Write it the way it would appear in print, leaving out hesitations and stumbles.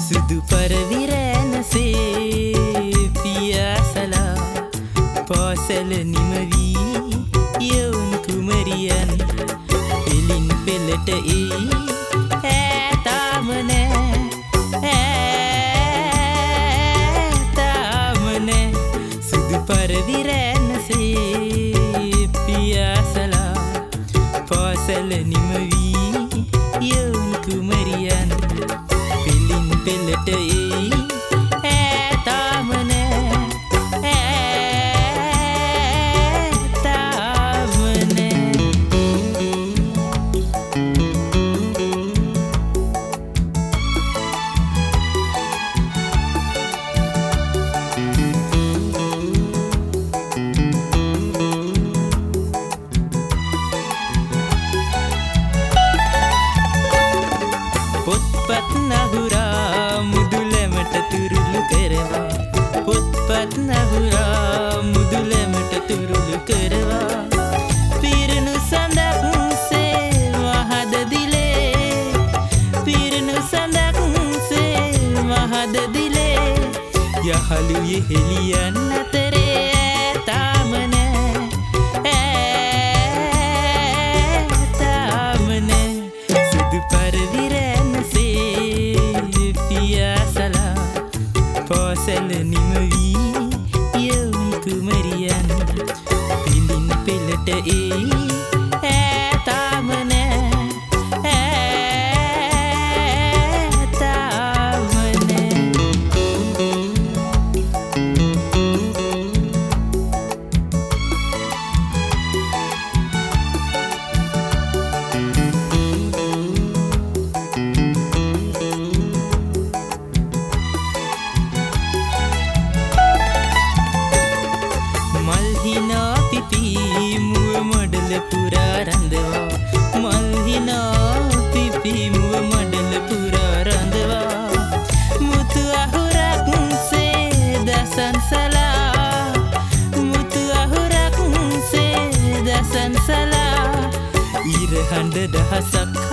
සුදු පරවිරැනසේ පියාසලා පාසැල නිමවී යවුන් කුමරියන් පෙලින් පෙළට එයි ඈතාම නෑ සුදු පරවිරැනසේ පියාසලා පාසැල නිමවී යවුන් කුමරියන් පෙලින් පෙළට එයි ඈතාම පොත්පත් නහුරා මුදුලෙමට තුරුළු කරවා පොත්පත් නහුරා මුදුලෙමට තුරුළු කරවා පිරුණු සඳක්සේ මහද දිලේ පිරුණු සඳක්සේ මහද දිලේ යහළු යෙහෙලියන් අතරේ ඈතාම නෑ සුදු පරවිරැනසේ පියාසලා පාසැල නිමවී යවුන් කුමරියන් පෙලින් පෙළට එයි ඈතාම මල්හිනා පිපි මුව මඩල පුරා රඳවා මල්හිනා පිපි මුව මඩල පුරා රඳවා මුතු අහුරක්සේ දසන්සලා මුතු අහුරක්සේ දසන්සලා ඉරහඬ දහසක්